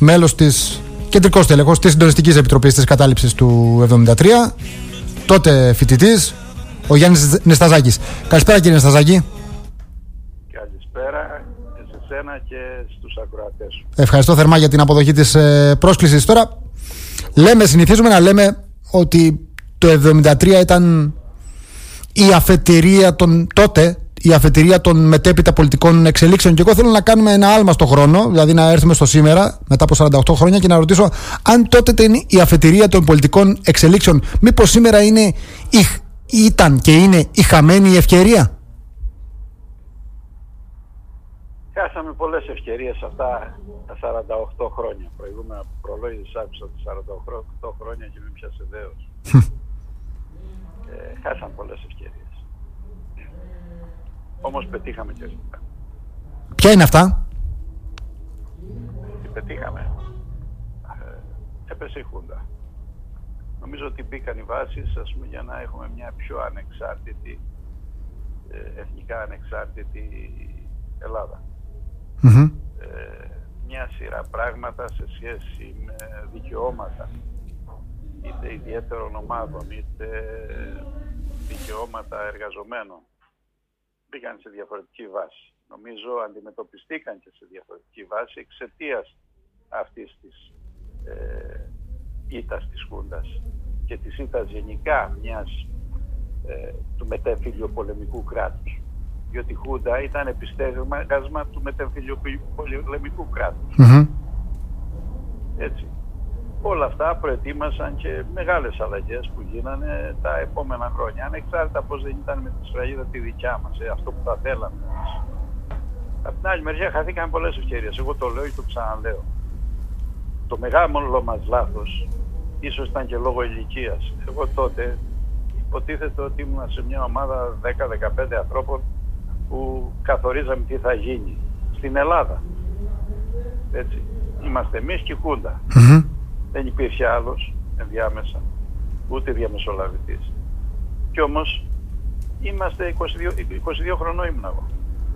μέλος της κεντρικός τέλεχος της Συντονιστικής Επιτροπής της Κατάληψης του 1973, τότε φοιτητής, ο Γιάννης Νεσταζάκης. Καλησπέρα κύριε Νεσταζάκη. Καλησπέρα σε εσένα και στους ακροατές σου. Ευχαριστώ θερμά για την αποδοχή της πρόσκλησης. Τώρα συνηθίζουμε να λέμε ότι το 1973 ήταν η αφετηρία η αφετηρία των μετέπειτα πολιτικών εξελίξεων, και εγώ θέλω να κάνουμε ένα άλμα στο χρόνο, δηλαδή να έρθουμε στο σήμερα μετά από 48 χρόνια και να ρωτήσω αν τότε ήταν η αφετηρία των πολιτικών εξελίξεων, μήπως σήμερα ήταν και είναι η χαμένη ευκαιρία. Χάσαμε πολλές ευκαιρίες αυτά τα 48 χρόνια. Προηγούμενα που προλόγησες άκουσα τα 48 χρόνια και μην πιάσε δέος. Χάσαμε πολλές ευκαιρίες. Όμως πετύχαμε και αρκετά. Ποια είναι αυτά? Τι πετύχαμε? Έπεσε η Χούντα. Νομίζω ότι μπήκαν οι βάσεις, για να έχουμε μια πιο ανεξάρτητη, εθνικά ανεξάρτητη Ελλάδα. Mm-hmm. Μια σειρά πράγματα σε σχέση με δικαιώματα, είτε ιδιαίτερων ομάδων, είτε δικαιώματα εργαζομένων, μπήκαν σε διαφορετική βάση. Νομίζω αντιμετωπιστήκαν και σε διαφορετική βάση εξαιτίας αυτής της ήττας της Χούντας και της ήττας γενικά του μετεμφυλιοπολεμικού κράτους. Διότι η Χούντα ήταν επιστέγασμα του μετεμφυλιοπολεμικού κράτους. Mm-hmm. Έτσι. Όλα αυτά προετοίμασαν και μεγάλες αλλαγές που γίνανε τα επόμενα χρόνια. Ανεξάρτητα πώς δεν ήταν με τη σφραγίδα τη δικιά μας, αυτό που θα θέλαμε. Από την άλλη μεριά χαθήκαν πολλές ευκαιρίες. Εγώ το λέω και το ξαναλέω. Το μεγάλο μας λάθος ίσως ήταν και λόγω ηλικίας. Εγώ τότε υποτίθεται ότι ήμουν σε μια ομάδα 10-15 ανθρώπων που καθορίζαμε τι θα γίνει στην Ελλάδα. Έτσι. Είμαστε εμείς και η Χούντα. Mm-hmm. Δεν υπήρχε άλλος ενδιάμεσα, ούτε διαμεσολαβητής. Κι όμως είμαστε 22 χρονών ήμουν εγώ.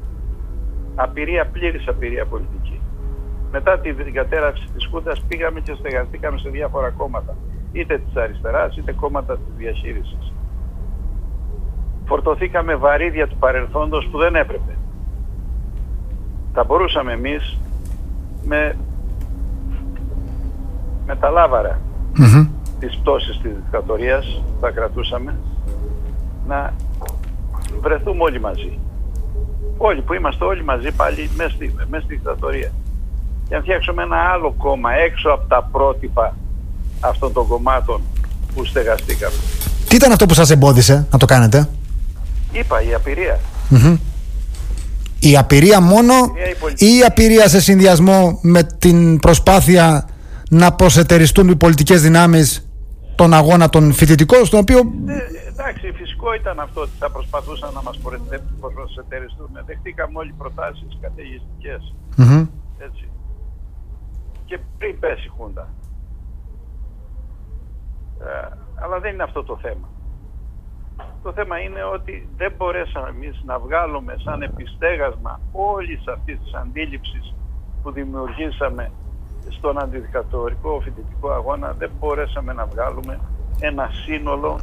Πλήρης απειρία πολιτική. Μετά την κατέραψη της Χούντας πήγαμε και στεγαστήκαμε σε διάφορα κόμματα, είτε της αριστεράς είτε κόμματα της διαχείρισης. Φορτωθήκαμε βαρύδια του παρελθόντος που δεν έπρεπε. Θα μπορούσαμε εμείς με τα λάβαρα της πτώσης της δικτατορίας θα κρατούσαμε να βρεθούμε όλοι μαζί. Όλοι που είμαστε όλοι μαζί πάλι μέσα στη δικτατορία. Και να φτιάξουμε ένα άλλο κόμμα έξω από τα πρότυπα αυτών των κομμάτων που στεγαστήκαμε. Τι ήταν αυτό που σας εμπόδισε να το κάνετε? Είπα, η απειρία. Mm-hmm. Η απειρία μόνο ή η απειρία σε συνδυασμό με την προσπάθεια να προσετεριστούν οι πολιτικές δυνάμεις τον αγώνα των φοιτητικών, στον οποίο... εντάξει, φυσικό ήταν αυτό ότι θα προσπαθούσαν να μας προσετεριστούν. Δεχτήκαμε όλοι προτάσεις καταιγιστικές. Mm-hmm. Έτσι. Και πριν πέσει η Χούντα. Αλλά δεν είναι αυτό το θέμα. Το θέμα είναι ότι δεν μπορέσαμε εμείς να βγάλουμε σαν επιστέγασμα όλης αυτής της αντίληψης που δημιουργήσαμε στον αντιδικτατορικό φοιτητικό αγώνα, δεν μπορέσαμε να βγάλουμε ένα σύνολο,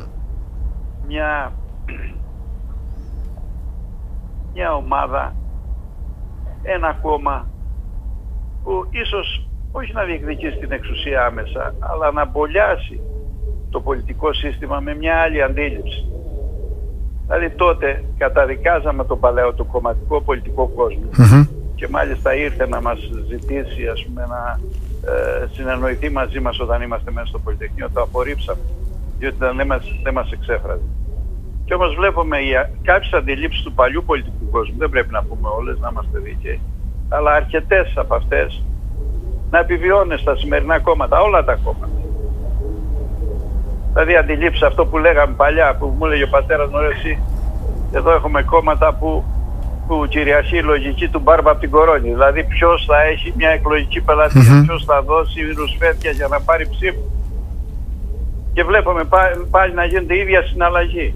μια ομάδα, ένα κόμμα που ίσως όχι να διεκδικήσει την εξουσία άμεσα, αλλά να μπολιάσει το πολιτικό σύστημα με μια άλλη αντίληψη. Δηλαδή τότε καταδικάζαμε τον παλαιό, το κομματικό πολιτικό κόσμο. Mm-hmm. Και μάλιστα ήρθε να μας ζητήσει, να συνεννοηθεί μαζί μας όταν είμαστε μέσα στο Πολυτεχνείο. Το απορρίψαμε, διότι δεν μας εξέφραζε. Και όμως βλέπουμε κάποιες αντιλήψεις του παλιού πολιτικού κόσμου, δεν πρέπει να πούμε όλες, να είμαστε δίκαιοι, αλλά αρκετές από αυτές να επιβιώνουν στα σημερινά κόμματα, όλα τα κόμματα. Δηλαδή αντιλήψεις αυτό που λέγαμε παλιά, που μου έλεγε ο πατέρας μου, εσύ, εδώ έχουμε κόμματα που κυριαρχεί η λογική του Μπάρμπα από την Κορώνη. Δηλαδή ποιος θα έχει μια εκλογική πελατεία, ποιος θα δώσει ρουσφέτια για να πάρει ψήφο. Και βλέπουμε πάλι να γίνεται η ίδια συναλλαγή.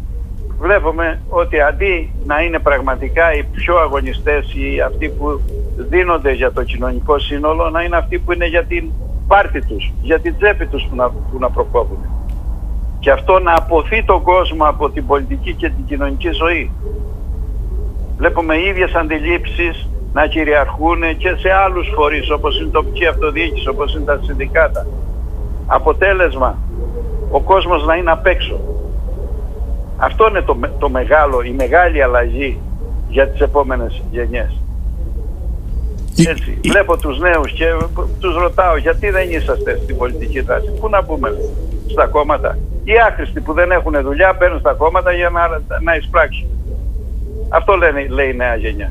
Βλέπουμε ότι αντί να είναι πραγματικά οι πιο αγωνιστές ή αυτοί που δίνονται για το κοινωνικό σύνολο να είναι αυτοί που είναι για την πάρτη τους, για την τσέπη τους που να προκόβουν. Και αυτό να αποθεί τον κόσμο από την πολιτική και την κοινωνική ζωή. Βλέπουμε οι ίδιες αντιλήψεις να κυριαρχούν και σε άλλους φορείς, όπως είναι η τοπική αυτοδιοίκηση, όπως είναι τα συνδικάτα. Αποτέλεσμα, ο κόσμος να είναι απ' έξω. Αυτό είναι η μεγάλη αλλαγή για τις επόμενες γενιές. Έτσι, βλέπω τους νέους και τους ρωτάω γιατί δεν είσαστε στην πολιτική δράση. Πού να πούμε, στα κόμματα. Οι άχρηστοι που δεν έχουν δουλειά μπαίνουν στα κόμματα για να εισπράξουν. Αυτό λέει η νέα γενιά.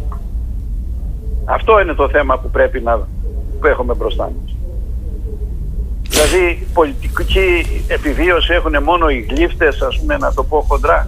Αυτό είναι το θέμα που πρέπει που έχουμε μπροστά μας. Δηλαδή πολιτική επιβίωση έχουν μόνο οι γλύφτες, ας πούμε, να το πω χοντρά.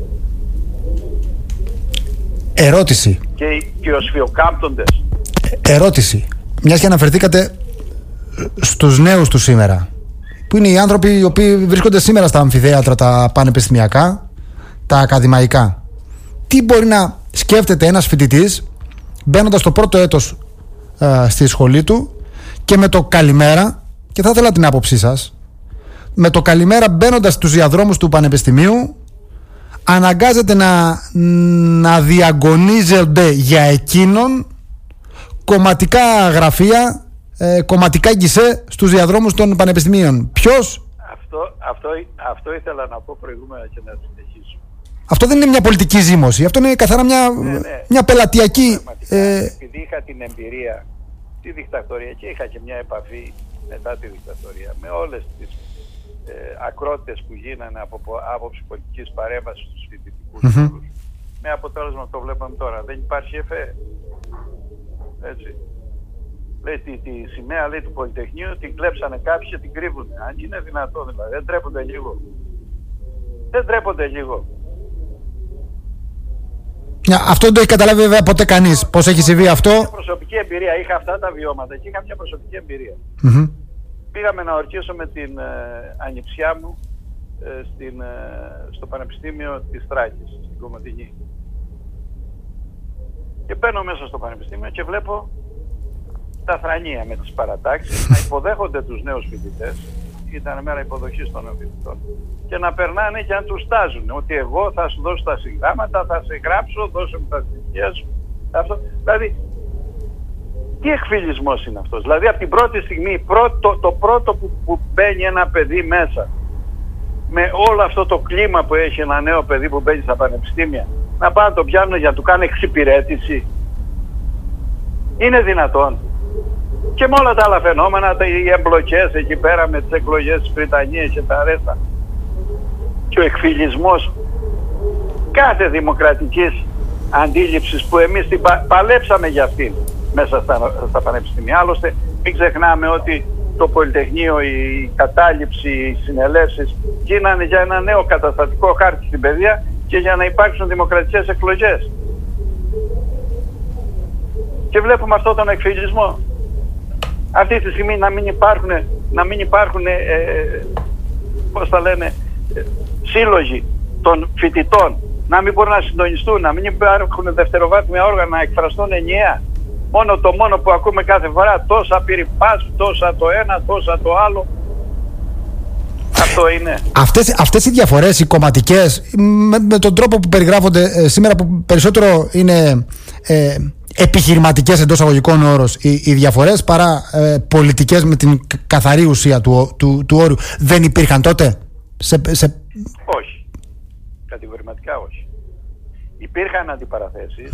Ερώτηση. Και οι οσφιοκάμπτοντες. Ερώτηση. Μιας και αναφερθήκατε στους νέους του σήμερα, που είναι οι άνθρωποι οι οποίοι βρίσκονται σήμερα στα αμφιθέατρα, τα πανεπιστημιακά, τα ακαδημαϊκά. Τι μπορεί να σκέφτεται ένας φοιτητής μπαίνοντας το πρώτο έτος στη σχολή του και με το καλημέρα, και θα ήθελα την άποψή σας, με το καλημέρα μπαίνοντας στους διαδρόμους του πανεπιστημίου αναγκάζεται να διαγωνίζονται για εκείνον κομματικά γραφεία, κομματικά γκισέ στους διαδρόμους των πανεπιστημίων. Ποιος? Αυτό ήθελα να πω προηγούμενα και να συνεχίσω. Αυτό δεν είναι μια πολιτική ζήμωση. Αυτό είναι καθαρά μια πελατειακή... Επειδή είχα την εμπειρία τη δικτατορία και είχα και μια επαφή μετά τη δικτατορία με όλες τις ακρότητες που γίνανε από άποψη πολιτικής παρέμβασης στους φοιτητικούς χώρους. Με αποτέλεσμα το βλέπαμε τώρα. Δεν υπάρχει ΕΦΕ. Έτσι. Λέει τη σημαία, λέει, του Πολυτεχνείου την κλέψανε κάποιοι και την κρύβουν. Αν είναι δυνατόν, δηλαδή. Δεν τρέπονται λίγο. Δεν τρέπονται λίγο. Αυτό δεν το έχει καταλάβει βέβαια ποτέ κανείς. Πώς έχει συμβεί αυτό. Μια προσωπική εμπειρία. Είχα αυτά τα βιώματα και είχα μια προσωπική εμπειρία. Πήγαμε να ορκίσουμε την ανιψιά μου στο Πανεπιστήμιο της Θράκης, στην Κομωτινή. Και μπαίνω μέσα στο Πανεπιστήμιο και βλέπω τα θρανία με τις παρατάξεις να υποδέχονται τους νέους φοιτητές. Ήταν μέρα υποδοχής των νέων φοιτητών. Και να περνάνε και να τους στάζουν. Ότι εγώ θα σου δώσω τα συγγράμματα, θα σε γράψω, δώσε μου τα στοιχεία σου. Αυτό. Δηλαδή, τι εκφυλισμός είναι αυτός. Δηλαδή, από την πρώτη στιγμή, το πρώτο που μπαίνει ένα παιδί μέσα, με όλο αυτό το κλίμα που έχει ένα νέο παιδί που μπαίνει στα πανεπιστήμια, να πάνε να το πιάνουν για να του κάνει εξυπηρέτηση. Είναι δυνατόν? Και με όλα τα άλλα φαινόμενα, οι εμπλοκές εκεί πέρα με τις εκλογές της Βρυτανίας και τα ρέστα. Και ο εκφυλισμός κάθε δημοκρατικής αντίληψης που εμείς την παλέψαμε για αυτήν μέσα στα πανεπιστήμια. Άλλωστε μην ξεχνάμε ότι το Πολυτεχνείο, η κατάληψη, οι συνελεύσεις γίνανε για ένα νέο καταστατικό χάρτη στην παιδεία και για να υπάρξουν δημοκρατικές εκλογές. Και βλέπουμε αυτόν τον εκφυλισμό. Αυτή τη στιγμή να μην υπάρχουν πώς τα λένε, σύλλογοι των φοιτητών, να μην μπορούν να συντονιστούν, να μην υπάρχουν δευτεροβάθμια όργανα να εκφραστούν ενιαία. Το μόνο που ακούμε κάθε φορά, τόσα πυρηπάς, τόσα το ένα, τόσα το άλλο. Αυτό είναι. Αυτές οι διαφορές, οι κομματικές, με τον τρόπο που περιγράφονται σήμερα, που περισσότερο είναι επιχειρηματικές εντός αγωγικών όρος οι διαφορές, παρά πολιτικές με την καθαρή ουσία του όρου, δεν υπήρχαν τότε? Όχι. Κατηγορηματικά όχι. Υπήρχαν αντιπαραθέσεις.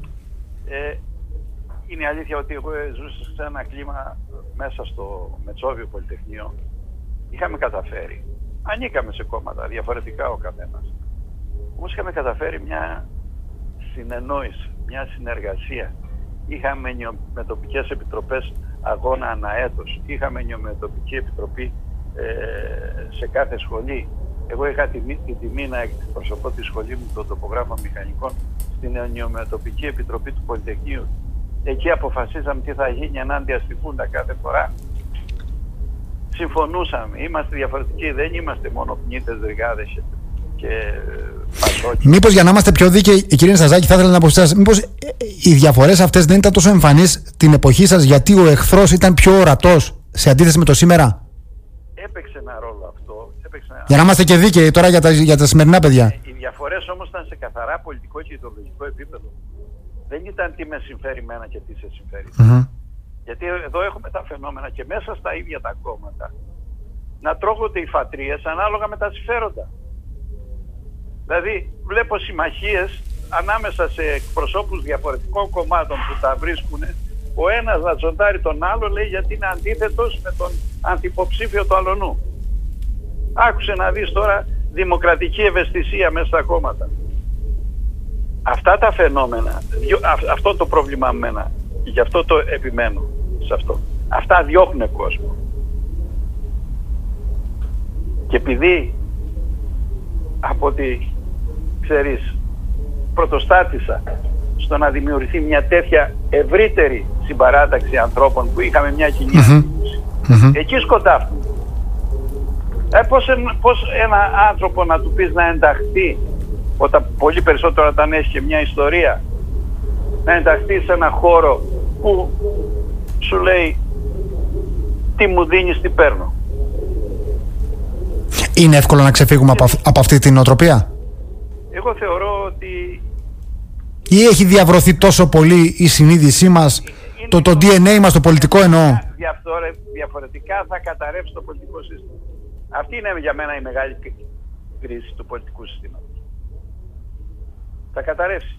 Είναι η αλήθεια ότι εγώ ζούσα σε ένα κλίμα μέσα στο Μετσόβιο Πολυτεχνείο. Είχαμε καταφέρει. Ανήκαμε σε κόμματα διαφορετικά ο καθένας. Όμως είχαμε καταφέρει μια συνεννόηση, μια συνεργασία. Είχαμε νεομετωπικές επιτροπές αγώνα αναέτος. Είχαμε νεομετωπική επιτροπή σε κάθε σχολή. Εγώ είχα την τιμή να εκπροσωπώ τη σχολή μου, το τοπογράφο μηχανικών, στην νεομετωπική επιτροπή του Πολυτεχνείου. Εκεί αποφασίσαμε τι θα γίνει ενάντια στη Φούντα κάθε φορά. Συμφωνούσαμε, είμαστε διαφορετικοί, δεν είμαστε μόνο πνίτες, δρυγάδες. και Πασόκι. Μήπως για να είμαστε πιο δίκαιοι, κύριε Νασταζάκη, θα ήθελα να πω σε εσάς, μήπως οι διαφορές αυτές δεν ήταν τόσο εμφανείς την εποχή σας γιατί ο εχθρός ήταν πιο ορατός σε αντίθεση με το σήμερα? Έπαιξε ένα ρόλο αυτό. Για να είμαστε και δίκαιοι τώρα για τα σημερινά παιδιά. Οι διαφορές όμως ήταν σε καθαρά πολιτικό και ιδεολογικό επίπεδο. Δεν ήταν τι με συμφέρει μένα και τι σε συμφέρει. Γιατί εδώ έχουμε τα φαινόμενα και μέσα στα ίδια τα κόμματα να τρώγονται οι φατρίες ανάλογα με τα συμφέροντα. Δηλαδή βλέπω συμμαχίες ανάμεσα σε εκπροσώπους διαφορετικών κομμάτων που τα βρίσκουν, ο ένας να τσοντάρει τον άλλο, λέει, γιατί είναι αντίθετος με τον αντιποψήφιο του αλωνού. Άκουσε να δεις τώρα δημοκρατική ευαισθησία μέσα στα κόμματα. Αυτά τα φαινόμενα, αυτό το πρόβλημα με μένα, γι' αυτό το επιμένω σε αυτό. Αυτά διώχνουν κόσμο. Και επειδή από ό,τι ξέρεις πρωτοστάτησα στο να δημιουργηθεί μια τέτοια ευρύτερη συμπαράταξη ανθρώπων που είχαμε μια κοινή αντίληψη, εκεί σκοτάφτουν. Πώς ένα άνθρωπο να του πεις να ενταχθεί, όταν πολύ περισσότερο όταν έχει και μια ιστορία, να ενταχθεί σε ένα χώρο που σου λέει τι μου δίνεις, τι παίρνω? Είναι εύκολο να ξεφύγουμε από αυτή την νοοτροπία? Εγώ θεωρώ ότι... Ή έχει διαβρωθεί τόσο πολύ η συνείδησή μας, το DNA μας, το πολιτικό εννοώ? Διαφορετικά θα καταρρεύσει το πολιτικό σύστημα. Αυτή είναι για μένα η μεγάλη κρίση του πολιτικού συστήματος. Θα καταρρεύσει.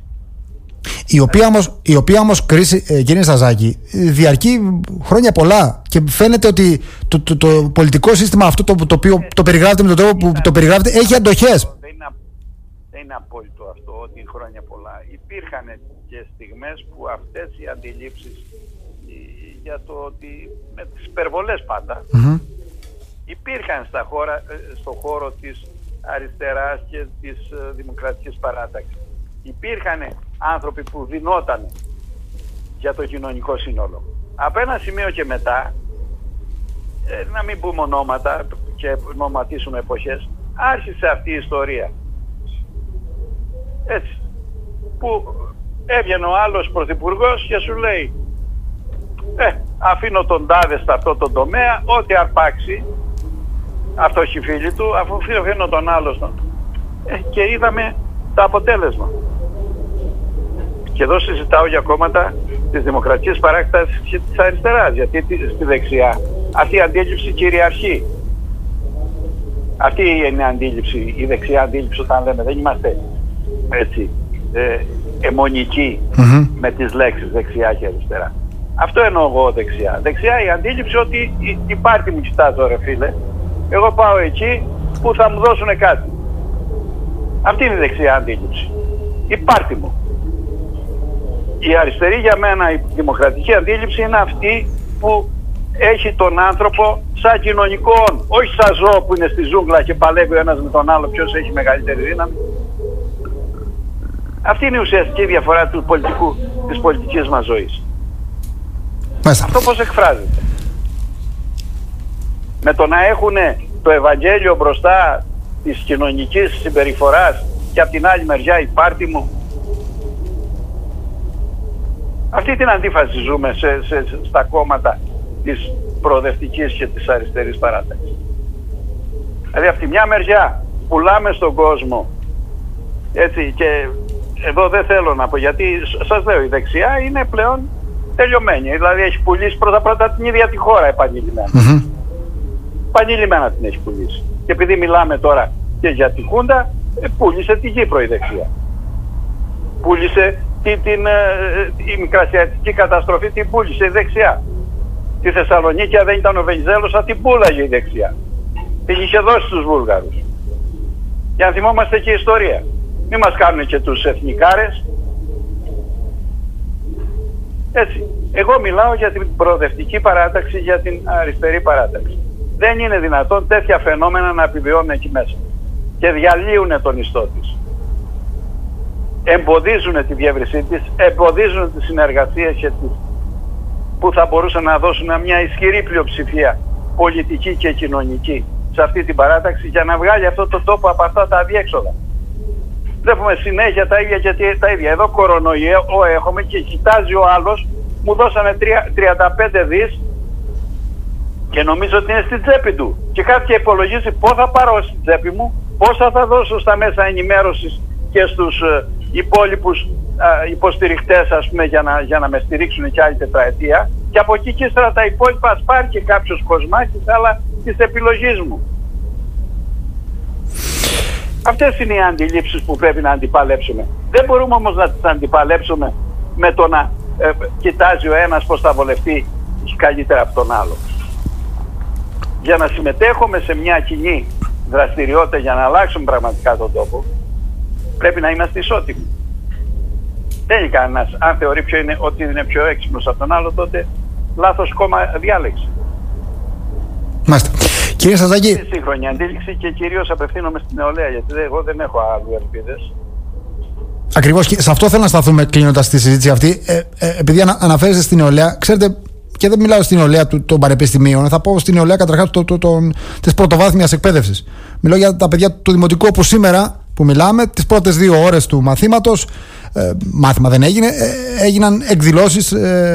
Η οποία όμως κρίση, κύριε Νασταζάκη, διαρκεί χρόνια πολλά και φαίνεται ότι το πολιτικό σύστημα αυτό το οποίο το περιγράφεται με τον τρόπο που το περιγράφεται έχει αντοχές. Δεν είναι απόλυτο αυτό ότι χρόνια πολλά. Υπήρχαν και στιγμές που αυτές οι αντιλήψεις για το ότι με τις υπερβολές πάντα υπήρχαν στο χώρο της αριστεράς και της δημοκρατικής παράταξης. Υπήρχαν άνθρωποι που δινόταν για το κοινωνικό σύνολο. Από ένα σημείο και μετά, να μην πούμε ονόματα και ονοματίσουμε εποχές, άρχισε αυτή η ιστορία. Έτσι. Που έβγαινε ο άλλος πρωθυπουργός και σου λέει αφήνω τον τάδε σε αυτό το τομέα, ό,τι αρπάξει αυτός οι φίλοι του, αφού αφήνω τον άλλο και είδαμε το αποτέλεσμα. Και εδώ συζητάω για κόμματα της δημοκρατικής παράκτασης και της αριστεράς, γιατί στη δεξιά αυτή η αντίληψη κυριαρχεί. Αυτή είναι η αντίληψη, η δεξιά αντίληψη, όταν λέμε δεν είμαστε έτσι αιμονικοί με τις λέξεις δεξιά και αριστερά. Αυτό εννοώ εγώ δεξιά. Δεξιά η αντίληψη ότι η πάρτι μου κοιτάζω, ρε φίλε, εγώ πάω εκεί που θα μου δώσουν κάτι. Αυτή είναι η δεξιά αντίληψη. Η πάρτι μου. Η αριστερή για μένα, η δημοκρατική αντίληψη είναι αυτή που έχει τον άνθρωπο σαν κοινωνικό, όχι σαν ζώο που είναι στη ζούγκλα και παλεύει ο ένας με τον άλλο ποιος έχει μεγαλύτερη δύναμη. Αυτή είναι η ουσιαστική διαφορά της πολιτικής μας ζωής. Αυτό πώς εκφράζεται? Με το να έχουν το Ευαγγέλιο μπροστά της κοινωνικής συμπεριφοράς και από την άλλη μεριά η πάρτι μου. Αυτή την αντίφαση ζούμε στα κόμματα της προοδευτικής και της αριστερής παράταξης. Δηλαδή από τη μια μεριά πουλάμε στον κόσμο, έτσι, και εδώ δεν θέλω να πω, γιατί σας λέω η δεξιά είναι πλέον τελειωμένη. Δηλαδή έχει πουλήσει πρώτα την ίδια τη χώρα επανειλημμένα. Επανειλημμένα την έχει πουλήσει. Και επειδή μιλάμε τώρα και για τη Χούντα, πούλησε την Κύπρο η δεξιά. Πούλησε η μικρασιατική καταστροφή, την πούλησε η δεξιά. Τη Θεσσαλονίκη δεν ήταν ο Βενιζέλος, θα την πούλαγε η δεξιά. Την είχε δώσει στους Βούλγαρους. Για να θυμόμαστε και ιστορία. Μην μας κάνουν και τους εθνικάρες. Έτσι. Εγώ μιλάω για την προοδευτική παράταξη, για την αριστερή παράταξη. Δεν είναι δυνατόν τέτοια φαινόμενα να επιβιώνουν εκεί μέσα. Και διαλύουν τον ιστό της. Εμποδίζουν τη διεύρυνσή της, εμποδίζουν τις συνεργασίες που θα μπορούσαν να δώσουν μια ισχυρή πλειοψηφία πολιτική και κοινωνική σε αυτή την παράταξη για να βγάλει αυτό το τόπο από αυτά τα αδιέξοδα. Βλέπουμε συνέχεια τα ίδια και τα ίδια. Εδώ κορονοϊό έχουμε και κοιτάζει ο άλλος, μου δώσανε 35 δις και νομίζω ότι είναι στην τσέπη του. Και κάποια υπολογίζει πώς θα πάρω στην τσέπη μου, πόσα θα δώσω στα μέσα ενημέρωσης και στους υπόλοιπους υποστηριχτές, ας πούμε, για να με στηρίξουν και άλλη τετραετία. Και από εκεί και ύστερα τα υπόλοιπα ας πάρει και κάποιος κοσμάκης, αλλά της επιλογής μου. Αυτές είναι οι αντιλήψεις που πρέπει να αντιπαλέψουμε. Δεν μπορούμε όμως να τις αντιπαλέψουμε με το να κοιτάζει ο ένας πώς θα βολευτεί καλύτερα από τον άλλο. Για να συμμετέχουμε σε μια κοινή δραστηριότητα για να αλλάξουμε πραγματικά τον τόπο, πρέπει να είμαστε ισότιμοι. Δεν είναι κανένας, αν θεωρεί ότι είναι πιο έξυπνος από τον άλλο, τότε λάθος κόμμα διάλεξη. Μάλιστα. Κύριε Σαζάκη. Είναι σύγχρονη αντίληψη και κυρίως απευθύνομαι στην νεολαία, γιατί εγώ δεν έχω άλλου ελπίδες. Ακριβώς, και σε αυτό θέλω να σταθούμε κλείνοντας τη συζήτηση αυτή. Επειδή αναφέρεστε στην νεολαία, ξέρετε, και δεν μιλάω στην νεολαία των πανεπιστημίων, θα πω στην νεολαία καταρχάς της πρωτοβάθμιας εκπαίδευσης. Μιλάω για τα παιδιά του δημοτικού, όπου σήμερα που μιλάμε, τις πρώτες 2 ώρες του μαθήματος, μάθημα δεν έγινε, έγιναν εκδηλώσεις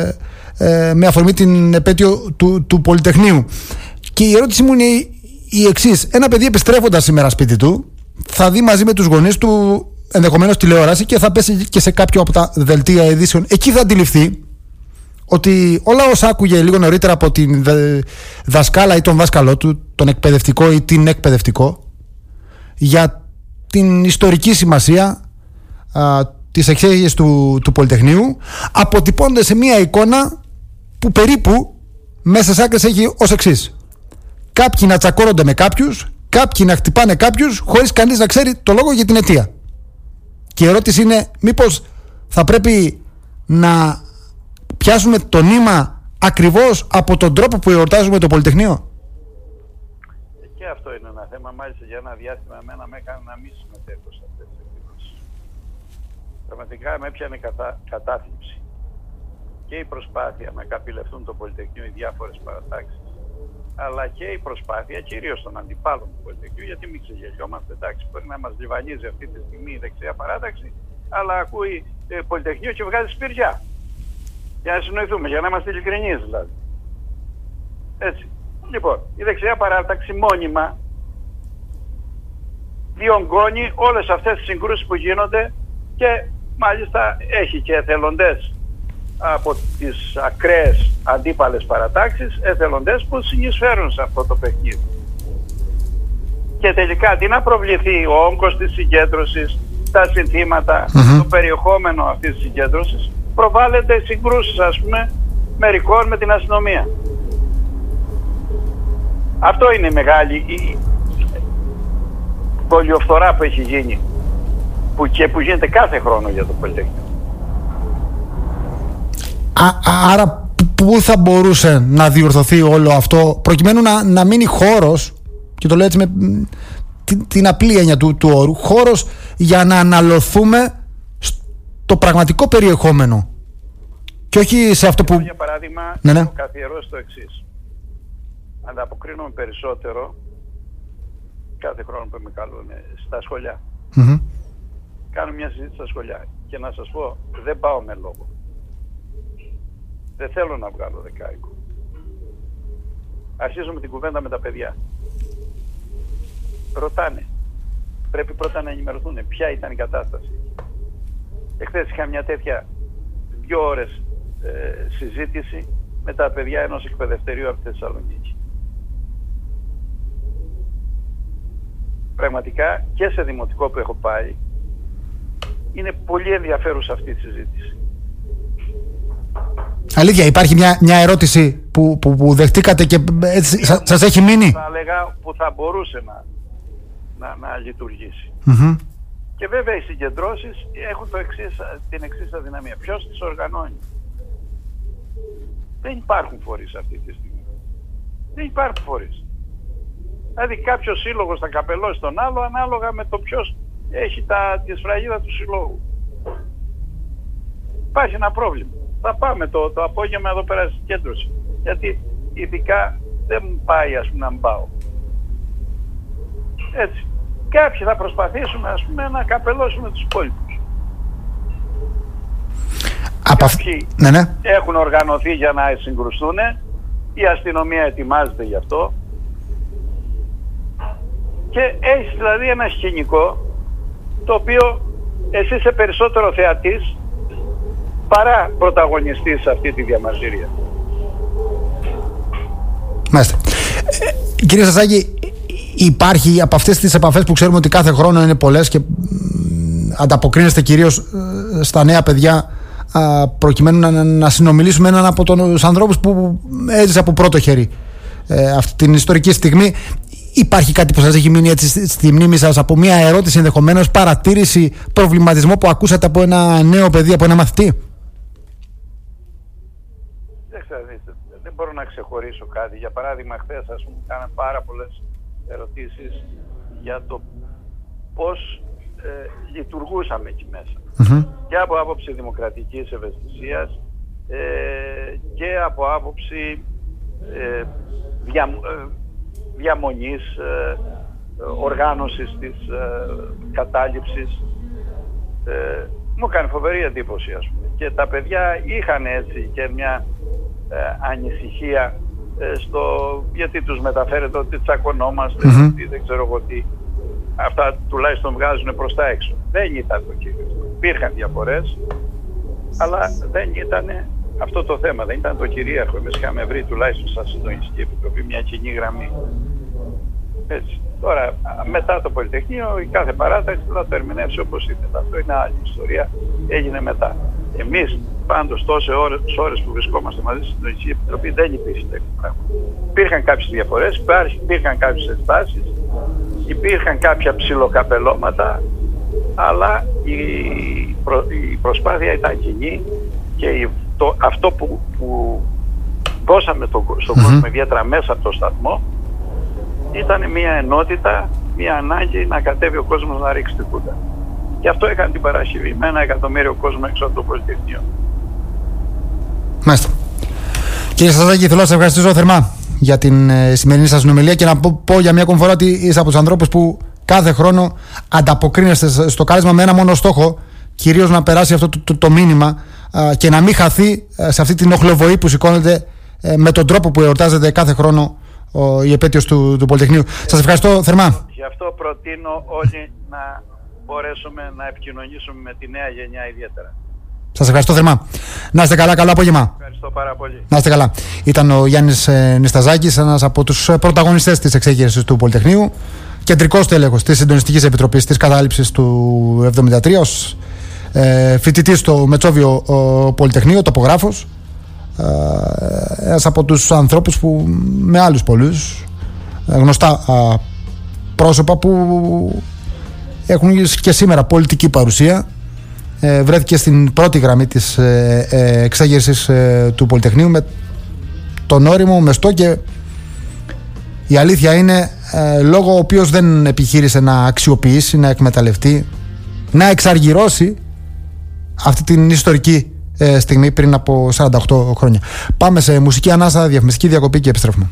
με αφορμή την επέτειο του Πολυτεχνείου. Και η ερώτηση μου είναι η εξής. Ένα παιδί επιστρέφοντας σήμερα σπίτι του, θα δει μαζί με τους γονείς του ενδεχομένως τηλεόραση και θα πέσει και σε κάποιο από τα δελτία ειδήσεων. Εκεί θα αντιληφθεί ότι όλα όσα άκουγε λίγο νωρίτερα από την δασκάλα ή τον δάσκαλό του, τον εκπαιδευτικό ή την εκπαιδευτικό, για την ιστορική σημασία της εξέγερσης του Πολυτεχνείου, αποτυπώνται σε μια εικόνα που περίπου μέσα στις άκρες έχει ως εξής. Κάποιοι να τσακώνονται με κάποιους, κάποιοι να χτυπάνε κάποιους, χωρίς κανείς να ξέρει το λόγο για την αιτία. Και η ερώτηση είναι, μήπως θα πρέπει να πιάσουμε το νήμα ακριβώς από τον τρόπο που εορτάζουμε το Πολυτεχνείο? Και αυτό είναι ένα θέμα. Μάλιστα για ένα διάστημα εμένα με έκανε να μην συμμετέχω σε αυτές τις εκδηλώσεις. Πραγματικά με έπιανε κατάθλιψη. Και η προσπάθεια να καπηλευτούν το Πολυτεχνείο οι διάφορες παρατάξεις, αλλά και η προσπάθεια κυρίως των αντιπάλων του Πολυτεχνείου, γιατί μην ξεγελιόμαστε, εντάξει, μπορεί να μας λιβανίζει αυτή τη στιγμή η δεξιά παράταξη, αλλά ακούει Πολυτεχνείο και βγάζει σπηριά. Για να συνοηθούμε, για να είμαστε ειλικρινείς δηλαδή. Έτσι. Λοιπόν, η δεξιά παράταξη μόνιμα διονγκώνει όλες αυτές τις συγκρούσεις που γίνονται και μάλιστα έχει και εθελοντές από τις ακραίες αντίπαλες παρατάξεις, εθελοντές που συνεισφέρουν σε αυτό το παιχνίδι. Και τελικά αντί να προβληθεί ο όγκος της συγκέντρωσης, τα συνθήματα, το περιεχόμενο αυτής της συγκέντρωσης, προβάλλονται συγκρούσεις, ας πούμε, μερικών με την αστυνομία. Αυτό είναι η μεγάλη πολιοφθορά που έχει γίνει που γίνεται κάθε χρόνο για το Πολυτεχνείο. Άρα πού θα μπορούσε να διορθωθεί όλο αυτό προκειμένου να μείνει χώρος, και το λέω έτσι με την απλή έννοια του όρου, χώρος για να αναλωθούμε στο πραγματικό περιεχόμενο και όχι σε αυτό που... Για παράδειγμα, ναι. έχω καθιερώσει το εξής. Ανταποκρίνομαι περισσότερο κάθε χρόνο που με καλούν στα σχολιά. Κάνω μια συζήτηση στα σχολιά και να σας πω, δεν πάω με λόγο. Δεν θέλω να βγάλω δεκάικο. Αρχίζω με την κουβέντα με τα παιδιά. Ρωτάνε. Πρέπει πρώτα να ενημερωθούν ποια ήταν η κατάσταση. Εχθές είχα μια τέτοια 2 ώρες συζήτηση με τα παιδιά ενός εκπαιδευτηρίου από τη Θεσσαλονίκη. Πραγματικά και σε δημοτικό που έχω πάει είναι πολύ ενδιαφέρουσα αυτή η συζήτηση. Αλήθεια, υπάρχει μια ερώτηση που δεχτήκατε και έτσι σας έχει μείνει? Θα έλεγα που θα μπορούσε να λειτουργήσει. Και βέβαια οι συγκεντρώσεις έχουν την εξής αδυναμία. Ποιος τις οργανώνει? Δεν υπάρχουν φορείς αυτή τη στιγμή. Δεν υπάρχουν φορείς. Δηλαδή κάποιος σύλλογος θα καπελώσει τον άλλο ανάλογα με το ποιος έχει τη σφραγίδα του συλλόγου. Υπάρχει ένα πρόβλημα. Θα πάμε το απόγευμα εδώ πέρα στη συγκέντρωση. Γιατί ειδικά δεν μου πάει, ας πούμε, να πάω. Έτσι. Κάποιοι θα προσπαθήσουν, ας πούμε, να καπελώσουν τους υπόλοιπους. Κάποιοι έχουν οργανωθεί για να συγκρουστούν, η αστυνομία ετοιμάζεται γι' αυτό και έχει δηλαδή ένα σκηνικό το οποίο εσύ είσαι περισσότερο θεατής παρά πρωταγωνιστής σε αυτή τη διαμαρτυρία. Μάλιστα. Κύριε Σαζάκη, υπάρχει από αυτές τις επαφές που ξέρουμε ότι κάθε χρόνο είναι πολλές και ανταποκρίνεστε κυρίως στα νέα παιδιά, προκειμένου να συνομιλήσουμε έναν από τους ανθρώπους που έζησε από πρώτο χέρι αυτή την ιστορική στιγμή, υπάρχει κάτι που σας έχει μείνει έτσι στη μνήμη σας από μια ερώτηση, ενδεχομένως παρατήρηση, προβληματισμό που ακούσατε από ένα νέο παιδί, από ένα μαθητή? Δεν μπορώ να ξεχωρίσω κάτι. Για παράδειγμα, χθες κάναμε πάρα πολλές ερωτήσεις για το πώς λειτουργούσαμε εκεί μέσα. Και από άποψη δημοκρατικής ευαισθησίας και από άποψη διαμονής, οργάνωσης της κατάληψης. Μου έκανε φοβερή εντύπωση, ας πούμε. Και τα παιδιά είχαν έτσι και μια ανησυχία γιατί τους μεταφέρεται ότι τσακωνόμαστε, ότι δεν ξέρω εγώ τι. Αυτά τουλάχιστον βγάζουν προς τα έξω. Δεν ήταν το κύριο. Υπήρχαν διαφορές, αλλά δεν ήταν αυτό το θέμα. Δεν ήταν το κυρίαρχο. Εμείς είχαμε βρει τουλάχιστον στα Συντονιστική Επιτροπή μια κοινή γραμμή. Έτσι. Τώρα, μετά το Πολυτεχνείο, η κάθε παράταξη θα το ερμηνεύσει όπως ήθελε. Αυτό είναι άλλη ιστορία. Έγινε μετά. Εμείς πάντως τόσες ώρες που βρισκόμαστε μαζί στην Συντονιστική Επιτροπή δεν υπήρχε τέτοιο πράγμα. Υπήρχαν κάποιες διαφορές, υπήρχαν κάποιες ενστάσεις, υπήρχαν κάποια ψιλοκαπελώματα, αλλά η προσπάθεια ήταν κοινή και αυτό που δώσαμε στον κόσμο ιδιαίτερα μέσα από το σταθμό ήταν μια ενότητα, μια ανάγκη να κατέβει ο κόσμος να ρίξει την κούτα. Και αυτό έκανε την Παρασκευή με 1 εκατομμύριο κόσμο έξω από το Πολυτεχνείο. Μάλιστα. Κύριε Σαζάκη, θέλω να σας ευχαριστήσω θερμά για την σημερινή σας συνομιλία και να πω για μια ακόμη φορά ότι είστε από τους ανθρώπους που κάθε χρόνο ανταποκρίνεστε στο κάλεσμα με ένα μόνο στόχο, κυρίως να περάσει αυτό το μήνυμα και να μην χαθεί σε αυτή την οχλοβοή που σηκώνεται με τον τρόπο που εορτάζεται κάθε χρόνο η επέτειος του Πολυτεχνείου. Σας ευχαριστώ θερμά. Γι' αυτό προτείνω όλοι να μπορέσουμε να επικοινωνήσουμε με τη νέα γενιά ιδιαίτερα. Σας ευχαριστώ θερμά. Να είστε καλά, καλό απόγευμα. Ευχαριστώ πάρα πολύ. Να είστε καλά. Ήταν ο Γιάννης Νησταζάκης, ένας από τους πρωταγωνιστές της εξέγερσης του Πολυτεχνείου, κεντρικός τέλεχος της Συντονιστικής Επιτροπής της κατάληψης του 1973, ως φοιτητής στο Μετσόβιο Πολυτεχνείο, τοπογράφος. Ένας από τους ανθρώπους που με άλλους πολλούς γνωστά πρόσωπα που έχουν και σήμερα πολιτική παρουσία, βρέθηκε στην πρώτη γραμμή της εξέγερσης του Πολυτεχνείου με τον όριμο μεστό, και η αλήθεια είναι λόγω ο οποίος δεν επιχείρησε να αξιοποιήσει, να εκμεταλλευτεί, να εξαργυρώσει αυτή την ιστορική στιγμή πριν από 48 χρόνια. Πάμε σε μουσική ανάσα, διαφημιστική διακοπή και επιστρέφουμε.